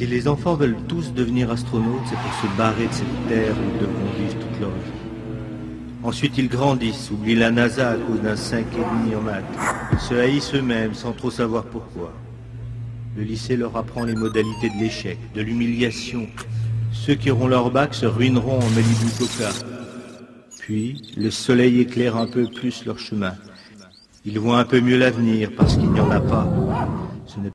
Si les enfants veulent tous devenir astronautes, c'est pour se barrer de cette terre où ils devront vivre toute leur vie. Ensuite, ils grandissent, oublient la NASA à cause d'un 5,5 en maths. Ils se haïssent eux-mêmes sans trop savoir pourquoi. Le lycée leur apprend les modalités de l'échec, de l'humiliation. Ceux qui auront leur bac se ruineront en Malibu Coca. Puis, le soleil éclaire un peu plus leur chemin. Ils voient un peu mieux l'avenir parce qu'il n'y en a pas.